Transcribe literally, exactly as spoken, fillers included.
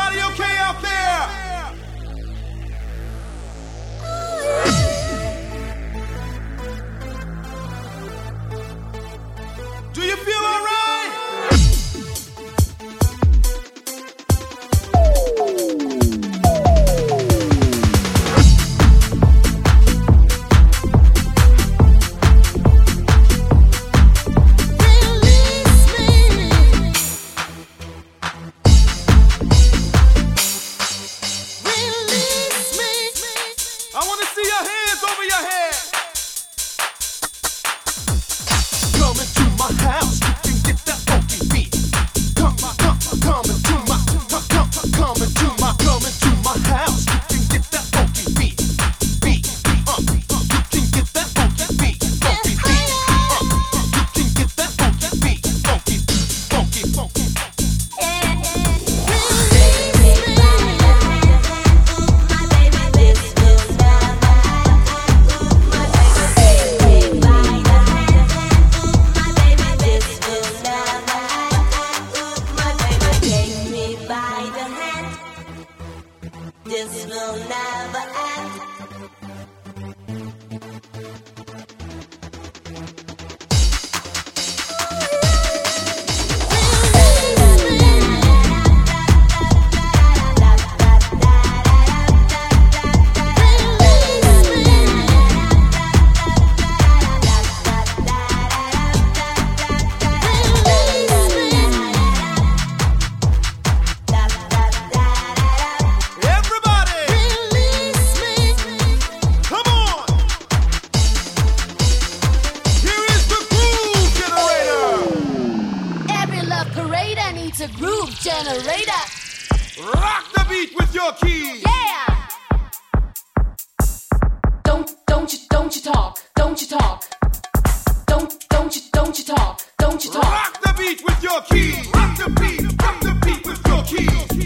Everybody okay out there? Do you feel all right? I want to see your hands over your head. Come into my house, you can get that funky beat. Come, come, come into my, come, come, come into my, come into my house, you can get that funky beat. Beat, uh, you can get that funky beat, funky beat. Uh, you can get that funky beat, funky, funky, funky. This will never end. It's a groove generator. Rock the beat with your keys. Yeah. Don't, don't you, don't you talk, don't you talk. Don't, don't you, don't you talk, don't you talk. Rock the beat with your keys. Rock the beat, rock the beat with your keys.